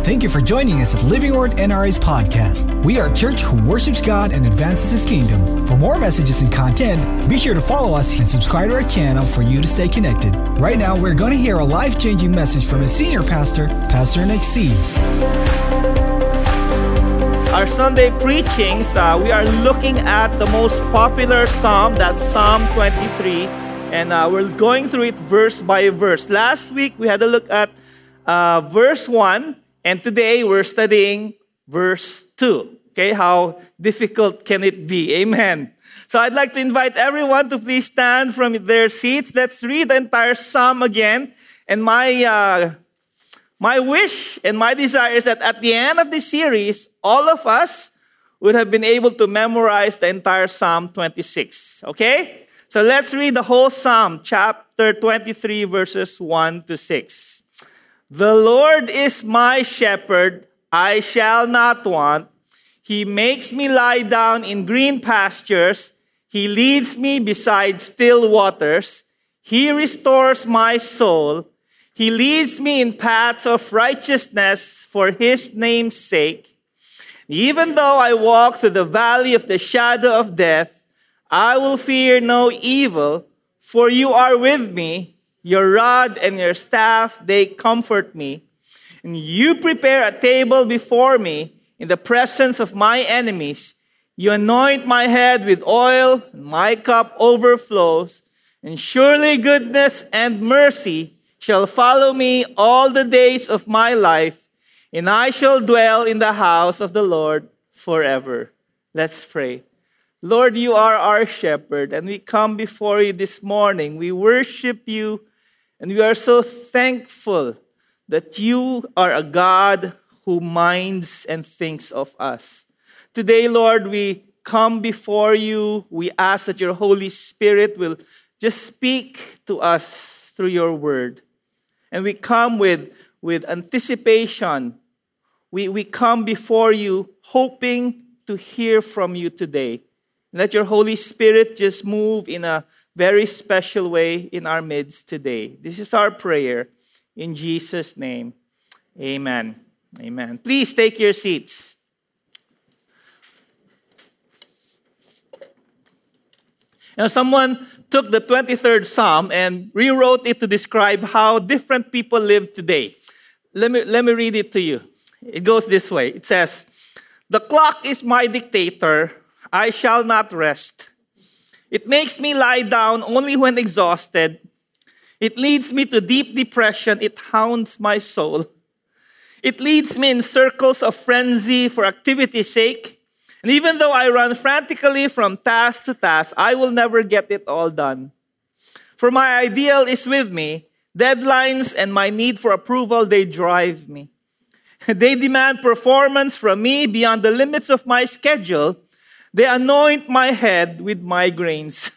Thank you for joining us at Living Word NRA's podcast. We are a church who worships God and advances His kingdom. For more messages and content, be sure to follow us and subscribe to our channel for you to stay connected. Right now, we're going to hear a life-changing message from a senior pastor, Pastor Nick C. Our Sunday preachings, we are looking at the most popular psalm, that's Psalm 23, and we're going through it verse by verse. Last week, we had a look at verse 1, and today we're studying verse 2. Okay, how difficult can it be? Amen. So I'd like to invite everyone to please stand from their seats. Let's read the entire psalm again. And my wish and my desire is that at the end of this series, all of us would have been able to memorize the entire Psalm 26. Okay? So let's read the whole Psalm, chapter 23, verses 1 to 6. The Lord is my shepherd, I shall not want. He makes me lie down in green pastures. He leads me beside still waters. He restores my soul. He leads me in paths of righteousness for His name's sake. Even though I walk through the valley of the shadow of death, I will fear no evil, for You are with me. Your rod and Your staff, they comfort me. And You prepare a table before me in the presence of my enemies. You anoint my head with oil, and my cup overflows. And surely goodness and mercy shall follow me all the days of my life, and I shall dwell in the house of the Lord forever. Let's pray. Lord, You are our shepherd, and we come before You this morning. We worship You, and we are so thankful that You are a God who minds and thinks of us. Today, Lord, we come before You. We ask that Your Holy Spirit will just speak to us through Your word. And we come with anticipation. We come before You hoping to hear from You today. Let Your Holy Spirit just move in a very special way in our midst today. This is our prayer. In Jesus' name, amen. Amen. Please take your seats. Now, someone took the 23rd Psalm and rewrote it to describe how different people live today. Let me read it to you. It goes this way. It says, "The clock is my dictator. I shall not rest. It makes me lie down only when exhausted. It leads me to deep depression. It hounds my soul. It leads me in circles of frenzy for activity's sake. And even though I run frantically from task to task, I will never get it all done. For my ideal is with me. Deadlines and my need for approval, they drive me. They demand performance from me beyond the limits of my schedule. They anoint my head with migraines.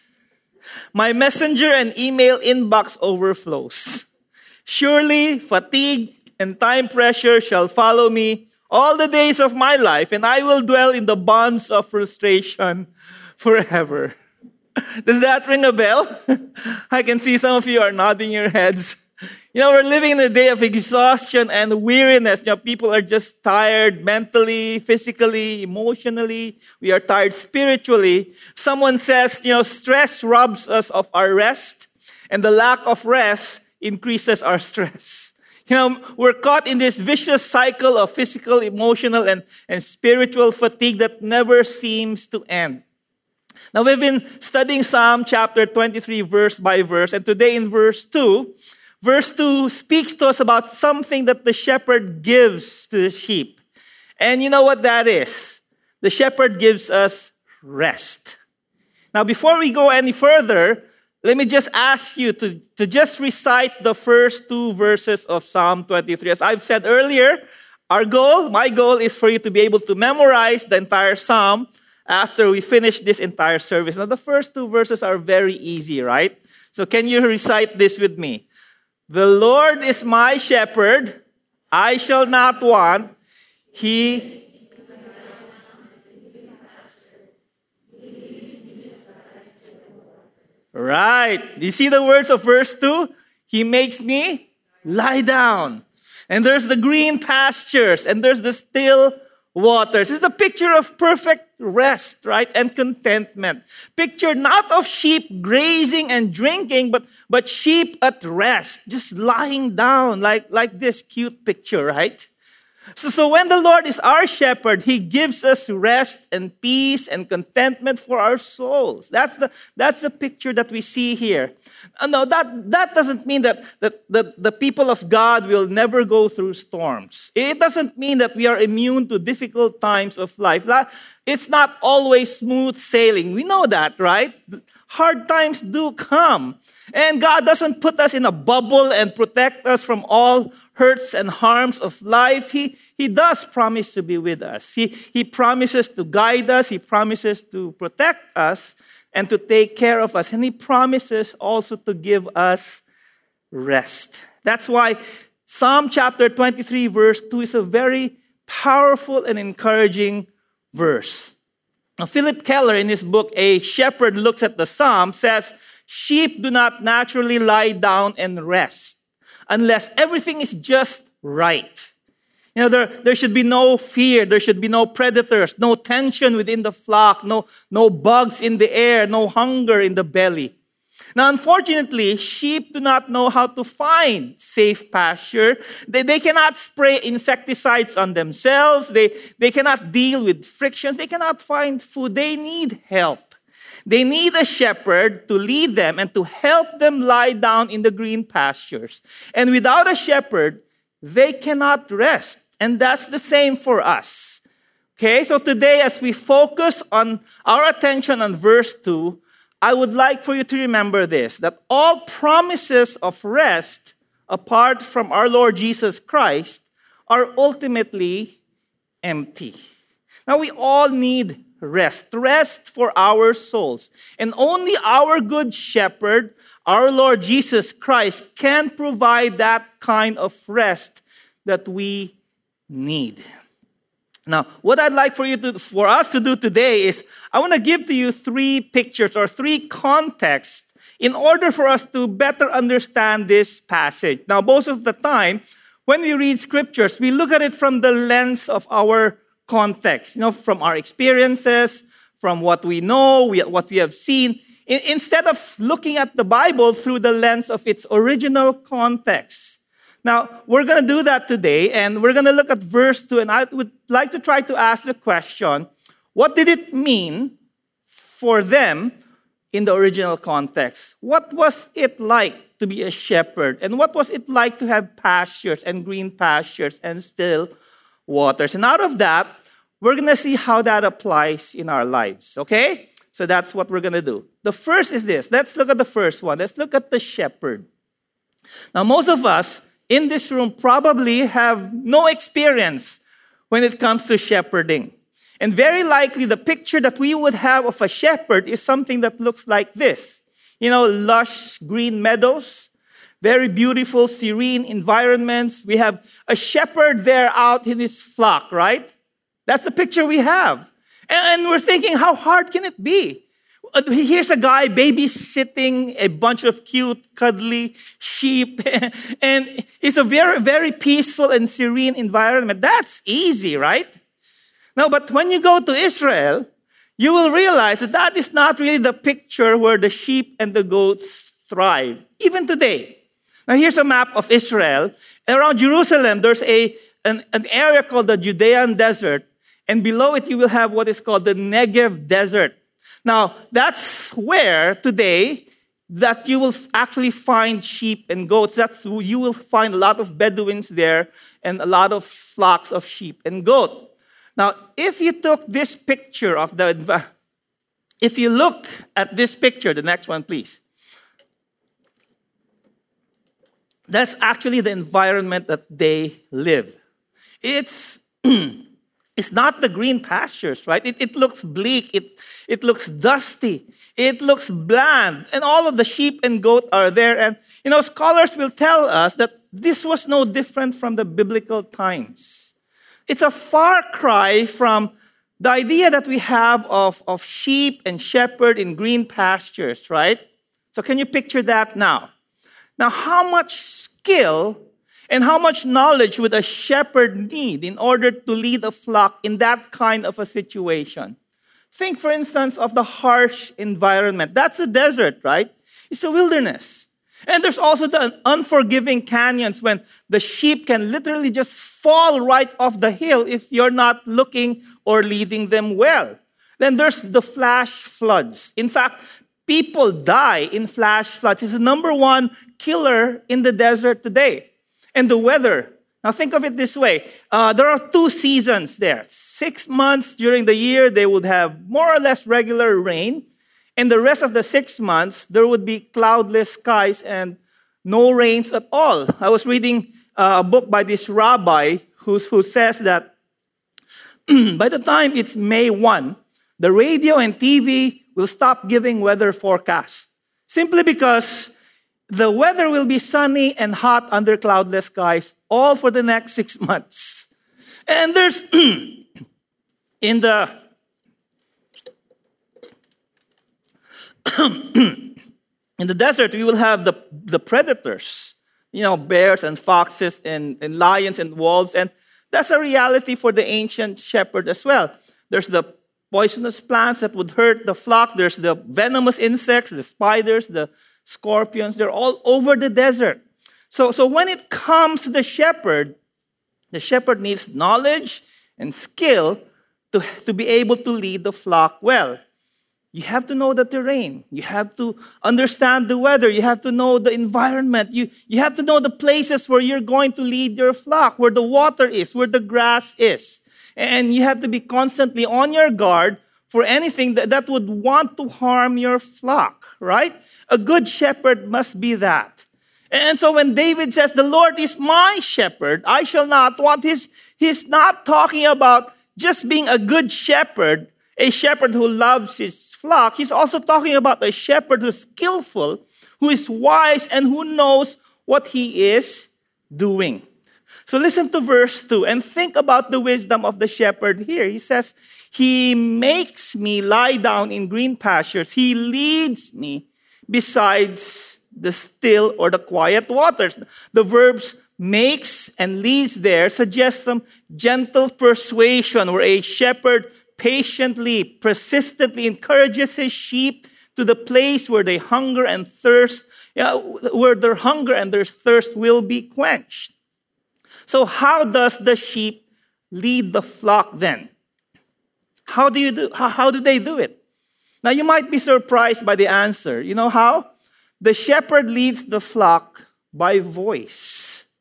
My messenger and email inbox overflows. Surely fatigue and time pressure shall follow me all the days of my life, and I will dwell in the bonds of frustration forever." Does that ring a bell? I can see some of you are nodding your heads. You know, we're living in a day of exhaustion and weariness. You know, people are just tired mentally, physically, emotionally. We are tired spiritually. Someone says, you know, stress robs us of our rest, and the lack of rest increases our stress. You know, we're caught in this vicious cycle of physical, emotional, and spiritual fatigue that never seems to end. Now, we've been studying Psalm chapter 23 verse by verse, and today in verse 2 speaks to us about something that the shepherd gives to the sheep. And you know what that is? The shepherd gives us rest. Now, before we go any further, let me just ask you to just recite the first two verses of Psalm 23. As I've said earlier, my goal is for you to be able to memorize the entire Psalm after we finish this entire service. Now, the first two verses are very easy, right? So can you recite this with me? The Lord is my shepherd, I shall not want. He Right. You see the words of verse 2? He makes me lie down. And there's the green pastures, and there's the still waters. It's the picture of perfect rest, right? And contentment. Picture not of sheep grazing and drinking, but sheep at rest, just lying down like this cute picture, right? So when the Lord is our shepherd, He gives us rest and peace and contentment for our souls. That's the picture that we see here. No, that doesn't mean that the people of God will never go through storms. It doesn't mean that we are immune to difficult times of life. It's not always smooth sailing. We know that, right? Hard times do come. And God doesn't put us in a bubble and protect us from all hurts and harms of life. He does promise to be with us. He promises to guide us. He promises to protect us and to take care of us. And He promises also to give us rest. That's why Psalm chapter 23 verse 2 is a very powerful and encouraging verse. Now, Philip Keller, in his book, A Shepherd Looks at the Psalm, says, sheep do not naturally lie down and rest unless everything is just right. You know, there should be no fear, there should be no predators, no tension within the flock, no bugs in the air, no hunger in the belly. Now, unfortunately, sheep do not know how to find safe pasture. They cannot spray insecticides on themselves. They cannot deal with frictions. They cannot find food. They need help. They need a shepherd to lead them and to help them lie down in the green pastures. And without a shepherd, they cannot rest. And that's the same for us. Okay, so today as we focus on our attention on verse 2, I would like for you to remember this, that all promises of rest apart from our Lord Jesus Christ are ultimately empty. Now, we all need rest for our souls. And only our good shepherd, our Lord Jesus Christ, can provide that kind of rest that we need. Now, what I'd like for us to do today is I want to give to you three pictures or three contexts in order for us to better understand this passage. Now, most of the time, when we read scriptures, we look at it from the lens of our context, from our experiences, from what we know, what we have seen, instead of looking at the Bible through the lens of its original context. Now, we're going to do that today, and we're going to look at verse 2, and I would like to try to ask the question, what did it mean for them in the original context? What was it like to be a shepherd? And what was it like to have pastures and green pastures and still waters? And out of that, we're going to see how that applies in our lives, okay? So that's what we're going to do. The first is this. Let's look at the first one. Let's look at the shepherd. Now, most of us in this room probably have no experience when it comes to shepherding. And very likely the picture that we would have of a shepherd is something that looks like this. Lush green meadows, very beautiful, serene environments. We have a shepherd there out in his flock, right? That's the picture we have. And we're thinking, how hard can it be? Here's a guy babysitting a bunch of cute, cuddly sheep. And it's a very, very peaceful and serene environment. That's easy, right? No, but when you go to Israel, you will realize that is not really the picture where the sheep and the goats thrive, even today. Now, here's a map of Israel. Around Jerusalem, there's an area called the Judean Desert. And below it, you will have what is called the Negev Desert. Now, that's where today that you will actually find sheep and goats. You will find a lot of Bedouins there and a lot of flocks of sheep and goat. Now, if you took this picture if you look at this picture, the next one, please. That's actually the environment that they live. It's not the green pastures, right? It looks bleak. It looks dusty. It looks bland. And all of the sheep and goat are there. And, scholars will tell us that this was no different from the biblical times. It's a far cry from the idea that we have of sheep and shepherd in green pastures, right? So can you picture that now? Now, how much skill And how much knowledge would a shepherd need in order to lead a flock in that kind of a situation? Think, for instance, of the harsh environment. That's a desert, right? It's a wilderness. And there's also the unforgiving canyons when the sheep can literally just fall right off the hill if you're not looking or leading them well. Then there's the flash floods. In fact, people die in flash floods. It's the number one killer in the desert today. And the weather. Now think of it this way. There are 2 seasons there. 6 months during the year, they would have more or less regular rain. And the rest of the 6 months, there would be cloudless skies and no rains at all. I was reading a book by this rabbi who says that by the time it's May 1, the radio and TV will stop giving weather forecasts. Simply because the weather will be sunny and hot under cloudless skies all for the next 6 months. And there's in the desert, we will have the predators, bears and foxes and lions and wolves. And that's a reality for the ancient shepherd as well. There's the poisonous plants that would hurt the flock. There's the venomous insects, the spiders, the scorpions. They're all over the desert. So when it comes to the shepherd needs knowledge and skill to be able to lead the flock well. You have to know the terrain. You have to understand the weather. You have to know the environment. You have to know the places where you're going to lead your flock, where the water is, where the grass is. And you have to be constantly on your guard for anything that would want to harm your flock, right? A good shepherd must be that. And so when David says, the Lord is my shepherd, I shall not want, he's not talking about just being a good shepherd, a shepherd who loves his flock. He's also talking about a shepherd who's skillful, who is wise, and who knows what he is doing. So listen to verse 2 and think about the wisdom of the shepherd here. He says, he makes me lie down in green pastures. He leads me besides the still or the quiet waters. The verbs makes and leads there suggest some gentle persuasion where a shepherd patiently, persistently encourages his sheep to the place where they hunger and thirst, where their hunger and their thirst will be quenched. So how does the sheep lead the flock then? How do they do it? Now you might be surprised by the answer. You know how? The shepherd leads the flock by voice.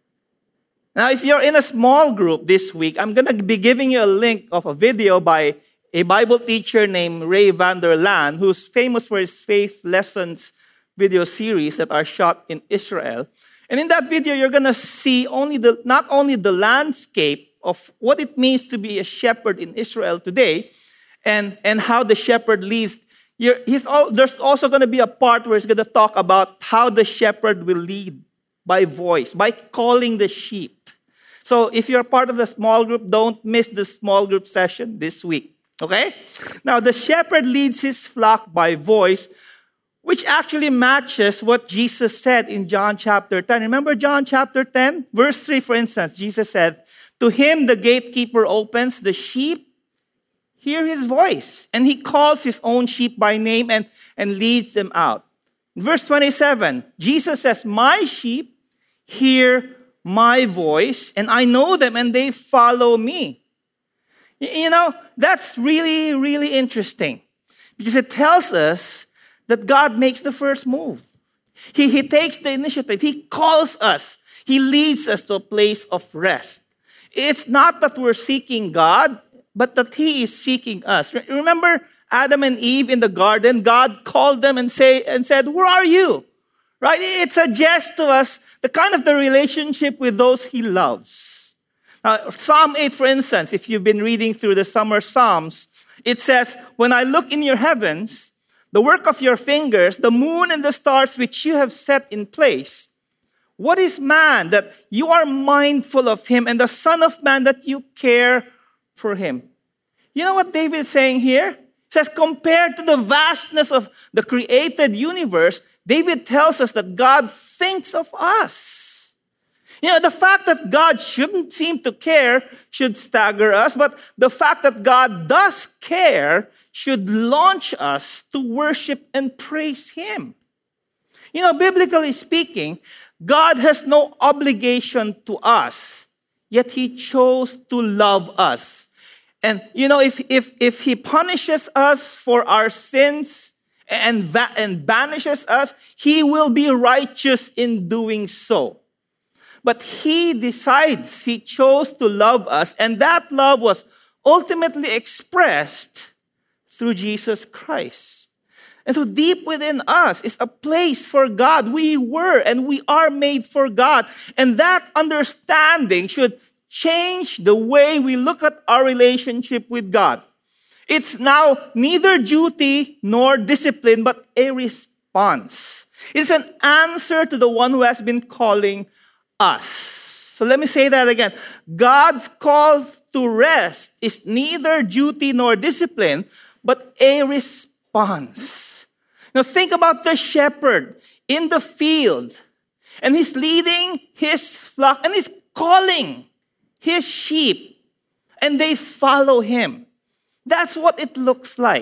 Now if you're in a small group this week, I'm going to be giving you a link of a video by a Bible teacher named Ray Vander Laan, who's famous for his faith lessons video series that are shot in Israel. And in that video, you're going to see not only the landscape of what it means to be a shepherd in Israel today and how the shepherd leads. There's also going to be a part where he's going to talk about how the shepherd will lead by voice, by calling the sheep. So if you're part of the small group, don't miss the small group session this week. Okay? Now, the shepherd leads his flock by voice, which actually matches what Jesus said in John chapter 10. Remember John chapter 10? Verse 3, for instance, Jesus said, to him the gatekeeper opens, the sheep hear his voice, and he calls his own sheep by name and leads them out. Verse 27, Jesus says, my sheep hear my voice, and I know them, and they follow me. That's really, really interesting, because it tells us that God makes the first move. He takes the initiative. He calls us. He leads us to a place of rest. It's not that we're seeking God, but that He is seeking us. Remember Adam and Eve in the garden? God called them and said, where are you? Right? It suggests to us the kind of the relationship with those He loves. Now, Psalm 8, for instance, if you've been reading through the summer Psalms, it says, when I look in your heavens, the work of your fingers, the moon and the stars which you have set in place. What is man that you are mindful of him, and the son of man that you care for him? You know what David is saying here? He says, compared to the vastness of the created universe, David tells us that God thinks of us. The fact that God shouldn't seem to care should stagger us, but the fact that God does care should launch us to worship and praise Him. Biblically speaking, God has no obligation to us, yet He chose to love us. And, if He punishes us for our sins and banishes us, He will be righteous in doing so. But He decides, He chose to love us, and that love was ultimately expressed through Jesus Christ. And so deep within us is a place for God. We were and we are made for God. And that understanding should change the way we look at our relationship with God. It's now neither duty nor discipline, but a response. It's an answer to the one who has been calling us. So let me say that again. God's call to rest is neither duty nor discipline, but a response. Now think about the shepherd in the field, and he's leading his flock, and he's calling his sheep, and they follow him. That's what it looks like.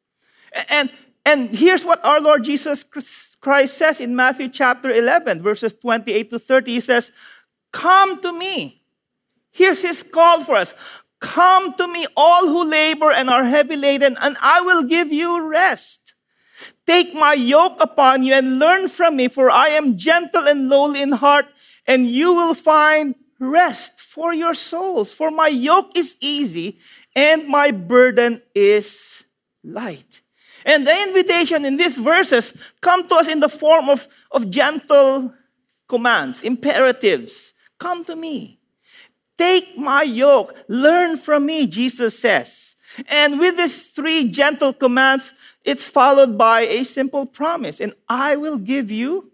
And here's what our Lord Jesus Christ says in Matthew chapter 11, verses 28 to 30. He says, "Come to me." Here's His call for us. "Come to me, all who labor and are heavy laden, and I will give you rest. Take my yoke upon you and learn from me, for I am gentle and lowly in heart, and you will find rest for your souls. For my yoke is easy and my burden is light." And the invitation in these verses come to us in the form of gentle commands, imperatives. Come to me. Take my yoke. Learn from me, Jesus says. And with these three gentle commands, it's followed by a simple promise. And I will give you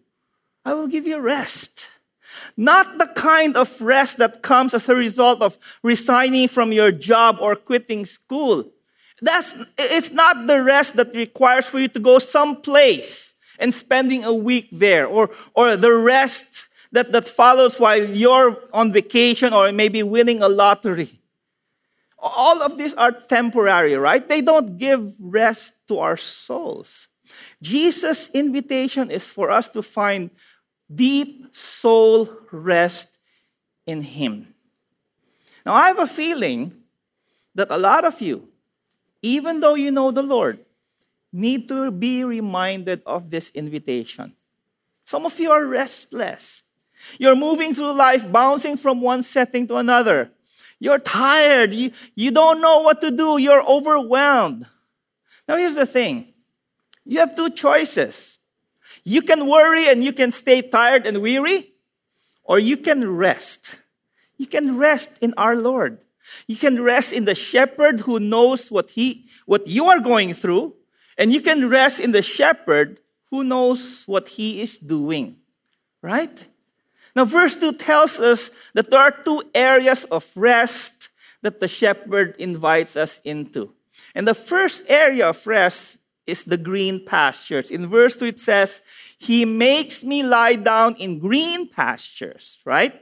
rest. Not the kind of rest that comes as a result of resigning from your job or quitting school. It's not the rest that requires for you to go someplace and spending a week there, or the rest that follows while you're on vacation or maybe winning a lottery. All of these are temporary, right? They don't give rest to our souls. Jesus' invitation is for us to find deep soul rest in Him. Now, I have a feeling that a lot of you, even though you know the Lord, need to be reminded of this invitation. Some of you are restless. You're moving through life, bouncing from one setting to another. You're tired. You don't know what to do. You're overwhelmed. Now, here's the thing. You have two choices. You can worry and you can stay tired and weary, or you can rest. You can rest in our Lord. You can rest in the shepherd who knows what you are going through, and you can rest in the shepherd who knows what he is doing. Right? Now, verse 2 tells us that there are two areas of rest that the shepherd invites us into. And the first area of rest is the green pastures. In verse 2 it says, "He makes me lie down in green pastures," right?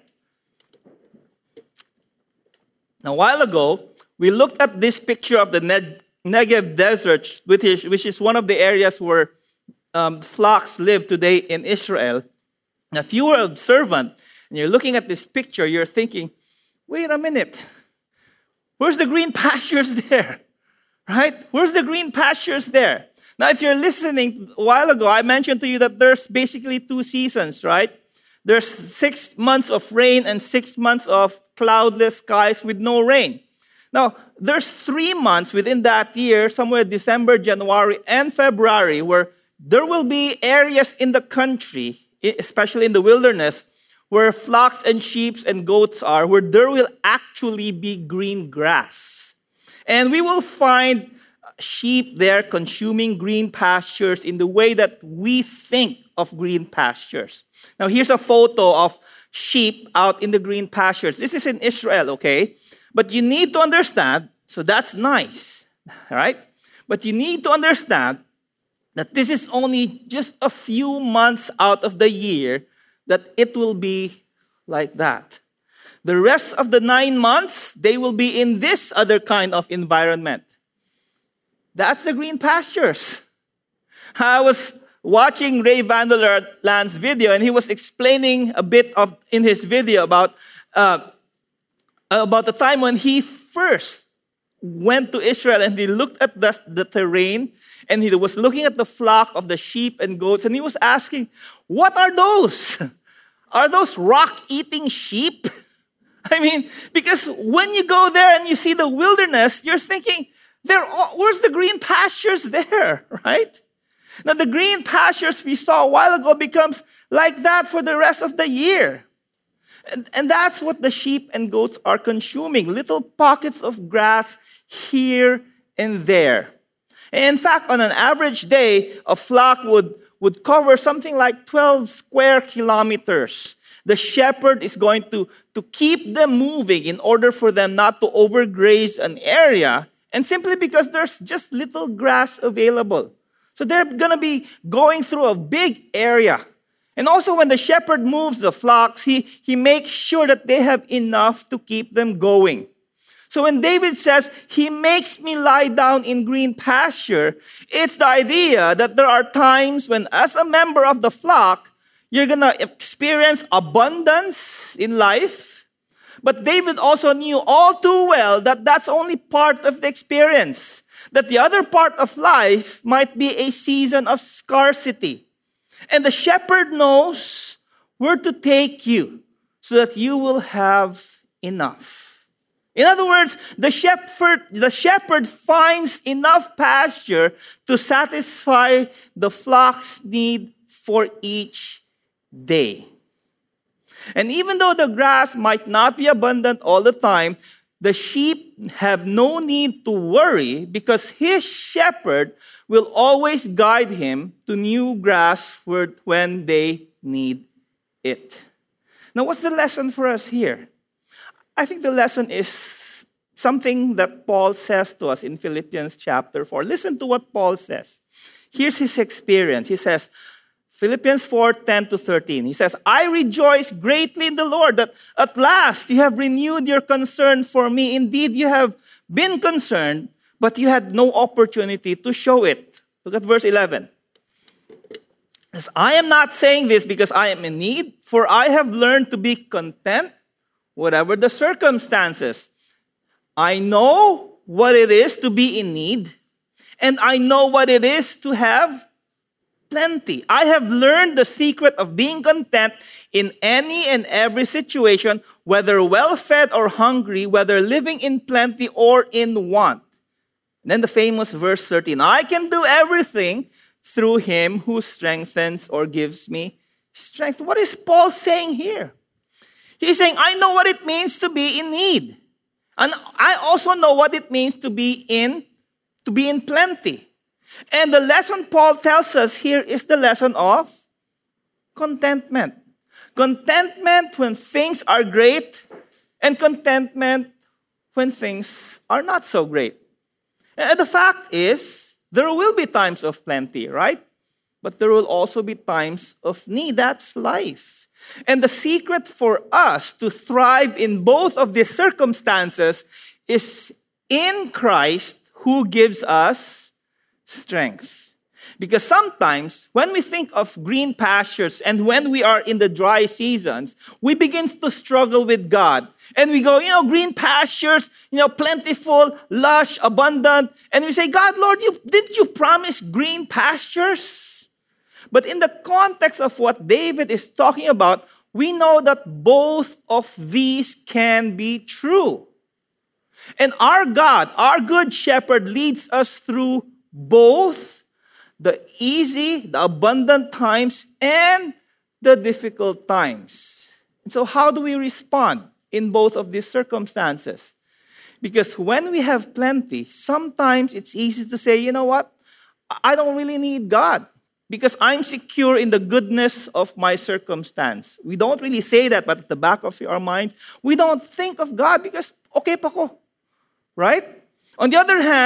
Now, a while ago, we looked at this picture of the Negev desert, which is one of the areas where flocks live today in Israel. Now, if you were observant and you're looking at this picture, you're thinking, wait a minute, where's the green pastures there? Right? Where's the green pastures there? Now, if you're listening, a while ago, I mentioned to you that there's basically 2 seasons, right? There's 6 months of rain and 6 months of cloudless skies with no rain. Now, there's 3 months within that year, somewhere December, January, and February, where there will be areas in the country, especially in the wilderness, where flocks and sheep and goats are, where there will actually be green grass. And we will find sheep there consuming green pastures in the way that we think of green pastures. Now, here's a photo of sheep out in the green pastures. This is in Israel, okay? But you need to understand, so that's nice, right? But you need to understand that this is only just a few months out of the year that it will be like that. The rest of the 9 months, they will be in this other kind of environment. That's the green pastures. I was watching Ray Vander Laan's video, and he was explaining a bit in his video about the time when he first went to Israel and he looked at the terrain, and he was looking at the flock of the sheep and goats, and he was asking, what are those? Are those rock-eating sheep? I mean, because when you go there and you see the wilderness, you're thinking, where's the green pastures there, right? Now, the green pastures we saw a while ago becomes like that for the rest of the year. And that's what the sheep and goats are consuming, little pockets of grass here and there. And in fact, on an average day, a flock would cover something like 12 square kilometers. The shepherd is going to keep them moving in order for them not to overgraze an area, and simply because there's just little grass available. So they're going to be going through a big area. And also when the shepherd moves the flocks, he makes sure that they have enough to keep them going. So when David says, he makes me lie down in green pasture, it's the idea that there are times when, as a member of the flock, you're going to experience abundance in life. But David also knew all too well that that's only part of the experience. That the other part of life might be a season of scarcity. And the shepherd knows where to take you so that you will have enough. In other words, the shepherd finds enough pasture to satisfy the flock's need for each day. And even though the grass might not be abundant all the time, the sheep have no need to worry because his shepherd will always guide him to new grass when they need it. Now, what's the lesson for us here? I think the lesson is something that Paul says to us in Philippians chapter 4. Listen to what Paul says. Here's his experience. He says, Philippians 4:10-13. He says, I rejoice greatly in the Lord that at last you have renewed your concern for me. Indeed, you have been concerned, but you had no opportunity to show it. Look at verse 11. It says, I am not saying this because I am in need, for I have learned to be content, whatever the circumstances. I know what it is to be in need, and I know what it is to have plenty. I have learned the secret of being content in any and every situation, whether well-fed or hungry, whether living in plenty or in want. And then the famous verse 13, I can do everything through him who strengthens or gives me strength. What is Paul saying here? He's saying, I know what it means to be in need. And I also know what it means to be in plenty. And the lesson Paul tells us here is the lesson of contentment. Contentment when things are great, and contentment when things are not so great. And the fact is, there will be times of plenty, right? But there will also be times of need. That's life. And the secret for us to thrive in both of these circumstances is in Christ who gives us strength. Because sometimes when we think of green pastures and when we are in the dry seasons, we begin to struggle with God. And we go, green pastures, plentiful, lush, abundant. And we say, God, Lord, didn't you promise green pastures? But in the context of what David is talking about, we know that both of these can be true. And our God, our good shepherd, leads us through both the easy, the abundant times, and the difficult times. And so how do we respond in both of these circumstances? Because when we have plenty, sometimes it's easy to say, you know what? I don't really need God because I'm secure in the goodness of my circumstance. We don't really say that, but at the back of our minds, we don't think of God because okay pa ko, right? On the other hand,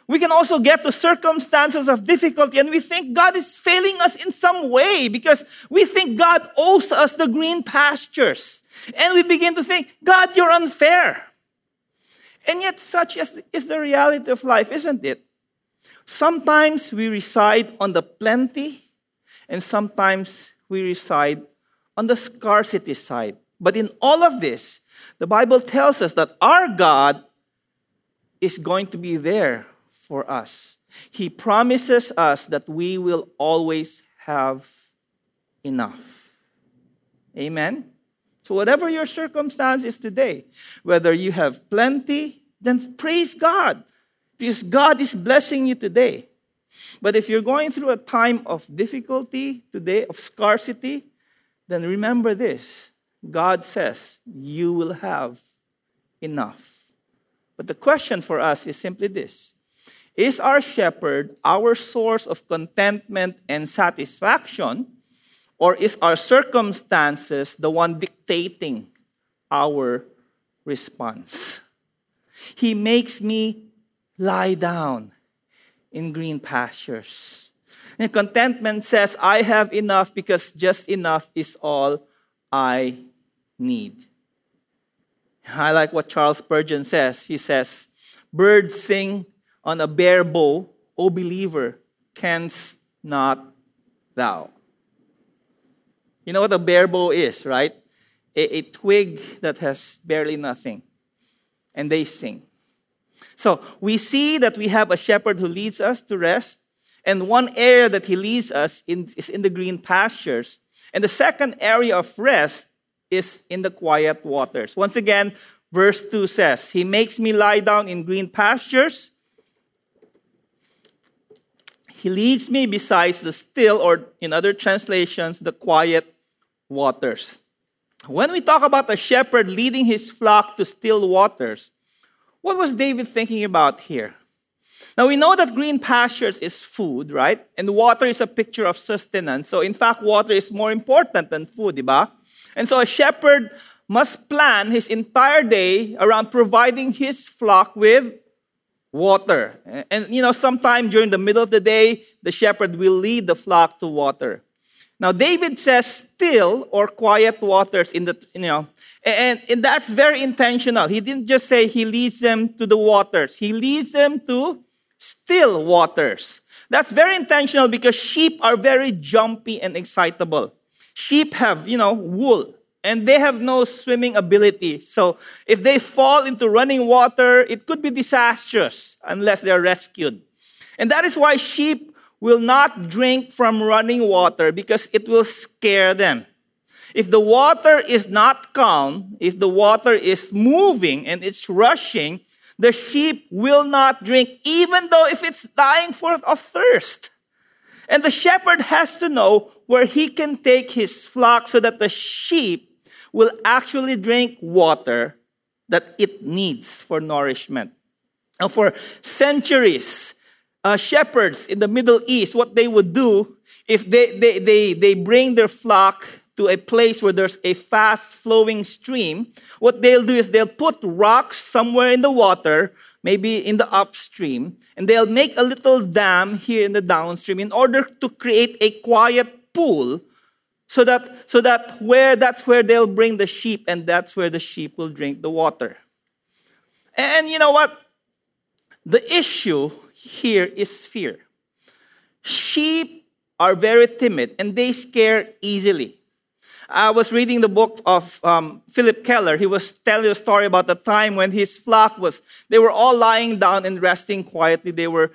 We can also get to circumstances of difficulty and we think God is failing us in some way because we think God owes us the green pastures. And we begin to think, God, you're unfair. And yet such is the reality of life, isn't it? Sometimes we reside on the plenty and sometimes we reside on the scarcity side. But in all of this, the Bible tells us that our God is going to be there for us. He promises us that we will always have enough. Amen? So whatever your circumstance is today, whether you have plenty, then praise God. Because God is blessing you today. But if you're going through a time of difficulty today, of scarcity, then remember this. God says you will have enough. But the question for us is simply this. Is our shepherd our source of contentment and satisfaction? Or is our circumstances the one dictating our response? He makes me lie down in green pastures. And contentment says, I have enough because just enough is all I need. I like what Charles Spurgeon says. He says, birds sing on a bare bough, O believer, canst not thou. You know what a bare bough is, right? A twig that has barely nothing. And they sing. So we see that we have a shepherd who leads us to rest. And one area that he leads us in is in the green pastures. And the second area of rest is in the quiet waters. Once again, verse 2 says, He makes me lie down in green pastures. He leads me beside the still, or in other translations, the quiet waters. When we talk about a shepherd leading his flock to still waters, what was David thinking about here? Now, we know that green pastures is food, right? And water is a picture of sustenance. So, in fact, water is more important than food, diba? And so, a shepherd must plan his entire day around providing his flock with water. And, sometime during the middle of the day, the shepherd will lead the flock to water. Now, David says still or quiet waters and that's very intentional. He didn't just say he leads them to the waters. He leads them to still waters. That's very intentional because sheep are very jumpy and excitable. Sheep have, wool, and they have no swimming ability. So if they fall into running water, it could be disastrous unless they're rescued. And that is why sheep will not drink from running water because it will scare them. If the water is not calm, if the water is moving and it's rushing, the sheep will not drink, even though if it's dying of thirst. And the shepherd has to know where he can take his flock so that the sheep will actually drink water that it needs for nourishment. And for centuries, shepherds in the Middle East, what they would do if they bring their flock to a place where there's a fast-flowing stream, what they'll do is they'll put rocks somewhere in the water, maybe in the upstream, and they'll make a little dam here in the downstream in order to create a quiet pool so that that's where they'll bring the sheep, and that's where the sheep will drink the water. And you know what? The issue here is fear. Sheep are very timid and they scare easily. I was reading the book of Philip Keller. He was telling a story about the time when his flock they were all lying down and resting quietly. They were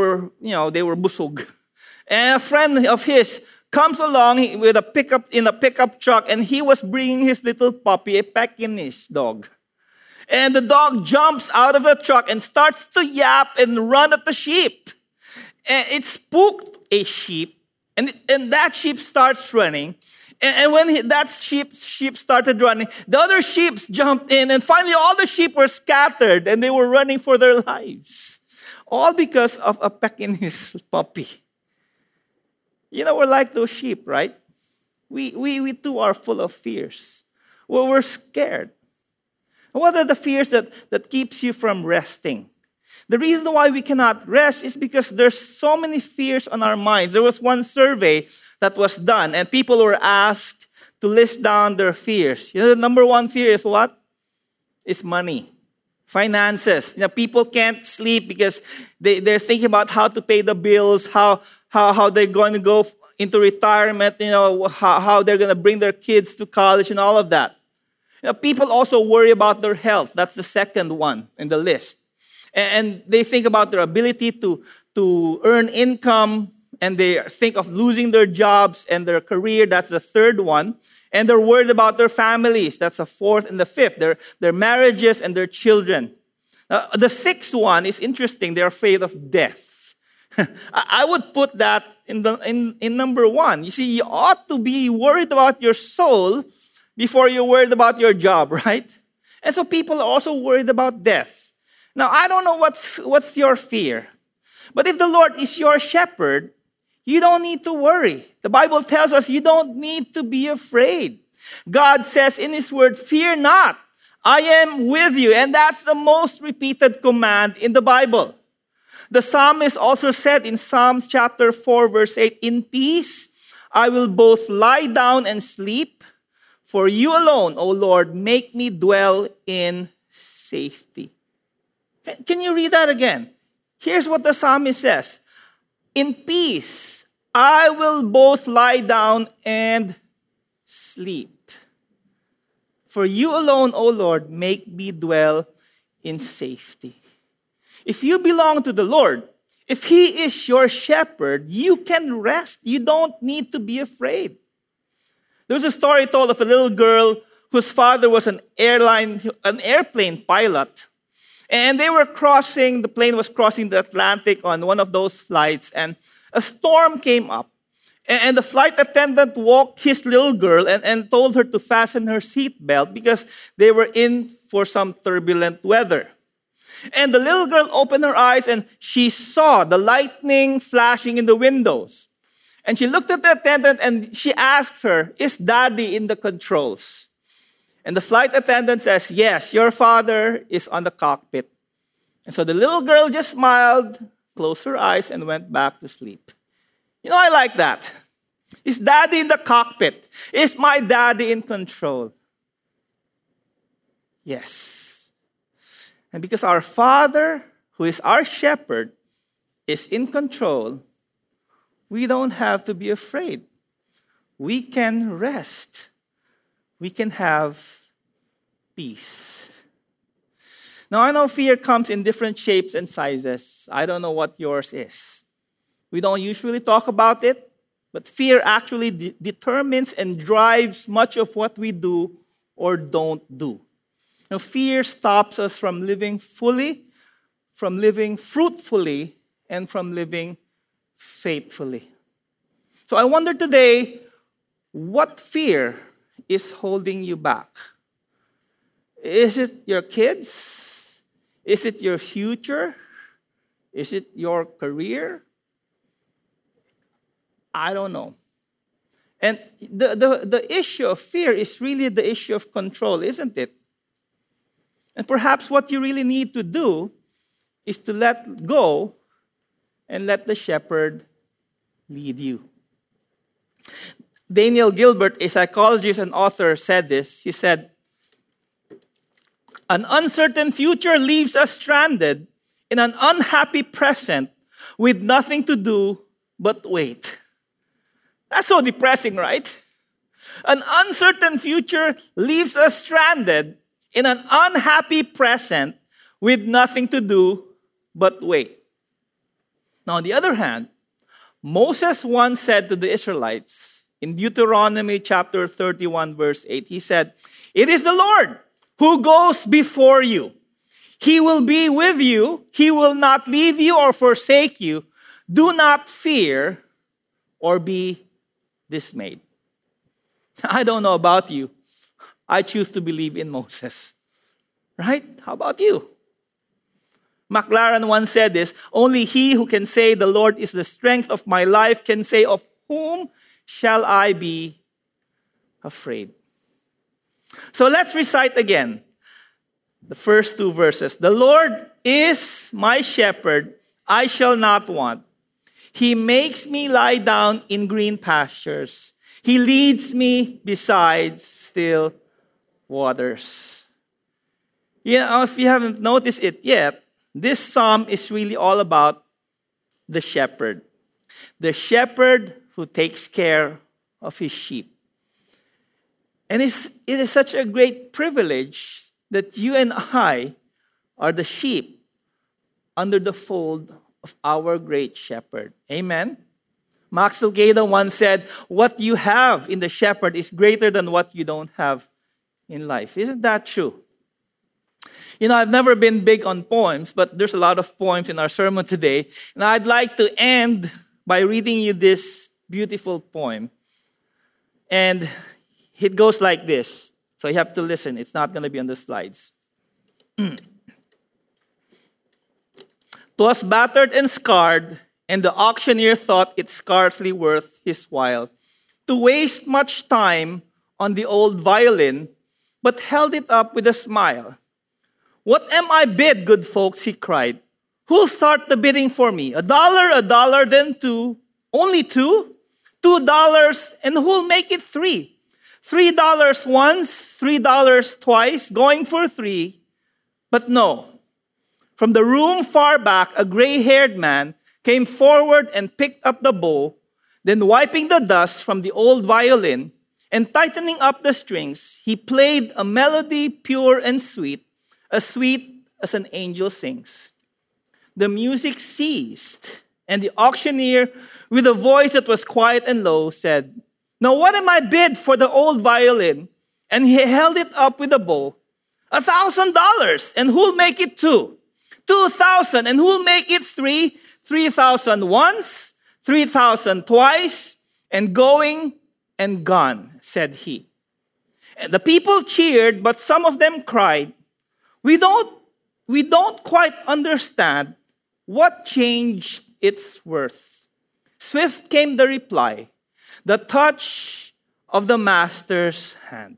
busog. And a friend of his comes along with a pickup truck, and he was bringing his little puppy, a Pekingese dog. And the dog jumps out of the truck and starts to yap and run at the sheep. And it spooked a sheep, and that sheep starts running. And when that sheep started running, the other sheep jumped in, and finally all the sheep were scattered, and they were running for their lives. All because of a Pekingese puppy. We're like those sheep, right? We too are full of fears. We're scared. What are the fears that keeps you from resting? The reason why we cannot rest is because there's so many fears on our minds. There was one survey that was done, and people were asked to list down their fears. The number one fear is what? It's money. Finances. People can't sleep because they're thinking about how to pay the bills, how they're going to go into retirement, how they're going to bring their kids to college and all of that. People also worry about their health. That's the second one in the list. And they think about their ability to earn income, and they think of losing their jobs and their career. That's the third one. And they're worried about their families. That's the fourth and the fifth. Their marriages and their children. The sixth one is interesting. They're afraid of death. I would put that in number one. You see, you ought to be worried about your soul before you're worried about your job, right? And so people are also worried about death. Now, I don't know what's your fear. But if the Lord is your shepherd, you don't need to worry. The Bible tells us you don't need to be afraid. God says in His word, fear not, I am with you. And that's the most repeated command in the Bible. The psalmist also said in Psalms chapter 4, verse 8, in peace I will both lie down and sleep. For you alone, O Lord, make me dwell in safety. Can you read that again? Here's what the psalmist says. In peace, I will both lie down and sleep. For you alone, O Lord, make me dwell in safety. If you belong to the Lord, if He is your shepherd, you can rest. You don't need to be afraid. There was a story told of a little girl whose father was an airplane pilot. And the plane was crossing the Atlantic on one of those flights, and a storm came up. And the flight attendant woke his little girl and told her to fasten her seatbelt because they were in for some turbulent weather. And the little girl opened her eyes and she saw the lightning flashing in the windows. And she looked at the attendant and she asked her, is Daddy in the controls? And the flight attendant says, yes, your father is on the cockpit. And so the little girl just smiled, closed her eyes, and went back to sleep. I like that. Is Daddy in the cockpit? Is my daddy in control? Yes. And because our Father, who is our shepherd, is in control, we don't have to be afraid. We can rest. We can have peace. Now, I know fear comes in different shapes and sizes. I don't know what yours is. We don't usually talk about it, but fear actually determines and drives much of what we do or don't do. Now, fear stops us from living fully, from living fruitfully, and from living faithfully. So I wonder today, what fear is holding you back? Is it your kids? Is it your future? Is it your career? I don't know. And the issue of fear is really the issue of control, isn't it? And perhaps what you really need to do is to let go and let the shepherd lead you. Daniel Gilbert, a psychologist and author, said this. He said, an uncertain future leaves us stranded in an unhappy present with nothing to do but wait. That's so depressing, right? An uncertain future leaves us stranded in an unhappy present with nothing to do but wait. Now, on the other hand, Moses once said to the Israelites in Deuteronomy chapter 31, verse 8, he said, it is the Lord who goes before you. He will be with you. He will not leave you or forsake you. Do not fear or be dismayed. I don't know about you. I choose to believe in Moses. Right? How about you? McLaren once said this, only he who can say the Lord is the strength of my life can say, of whom shall I be afraid? So let's recite again. The first two verses. The Lord is my shepherd, I shall not want. He makes me lie down in green pastures. He leads me beside still waters. If you haven't noticed it yet, this psalm is really all about the shepherd. The shepherd who takes care of his sheep. And it is such a great privilege that you and I are the sheep under the fold of our great shepherd. Amen? Max Lucado once said, what you have in the shepherd is greater than what you don't have in life. Isn't that true? I've never been big on poems, but there's a lot of poems in our sermon today. And I'd like to end by reading you this beautiful poem. And it goes like this. So you have to listen. It's not going to be on the slides. 'Twas battered and scarred, and the auctioneer thought it scarcely worth his while to waste much time on the old violin, but held it up with a smile. What am I bid, good folks, he cried. Who'll start the bidding for me? $1, then $2. Only $2? $2, and who'll make it $3? $3 once, $3 twice, going for $3. But no. From the room far back, a gray-haired man came forward and picked up the bow, then wiping the dust from the old violin and tightening up the strings, he played a melody pure and sweet, as sweet as an angel sings. The music ceased, and the auctioneer, with a voice that was quiet and low, said, Now what am I bid for the old violin? And he held it up with a bow. $1,000, and who'll make it $2? $2,000, and who'll make it $3? $3,000 once, $3,000 twice, and going and gone, said he. And the people cheered, but some of them cried, We don't quite understand what changed its worth. Swift came the reply, the touch of the master's hand.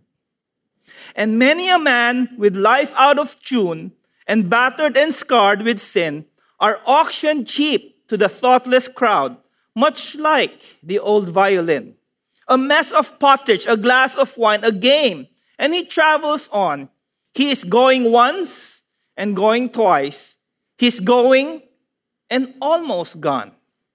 And many a man with life out of tune and battered and scarred with sin are auctioned cheap to the thoughtless crowd, much like the old violin. A mess of pottage, a glass of wine, a game, and he travels on. He is going once and going twice. He's going and almost gone.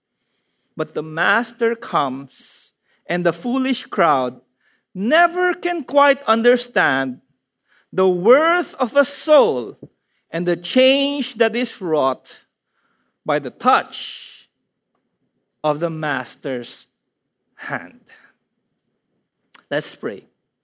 But the master comes, and the foolish crowd never can quite understand the worth of a soul and the change that is wrought by the touch of the master's hand. Let's pray.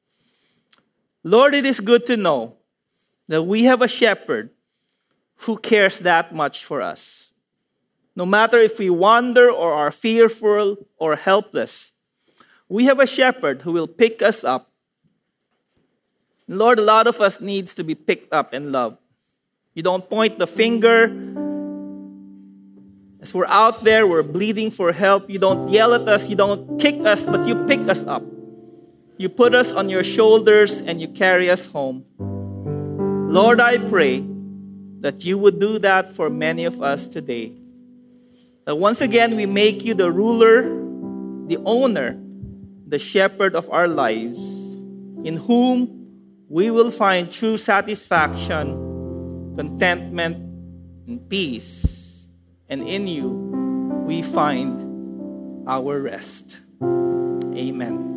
Lord, it is good to know that we have a shepherd who cares that much for us. No matter if we wander or are fearful or helpless, we have a shepherd who will pick us up. Lord, a lot of us needs to be picked up and loved. You don't point the finger. As we're out there, we're bleeding for help. You don't yell at us, you don't kick us, but you pick us up. You put us on your shoulders and you carry us home. Lord, I pray that you would do that for many of us today. That once again, we make you the ruler, the owner, the shepherd of our lives, in whom we will find true satisfaction, contentment, and peace. And in you, we find our rest. Amen.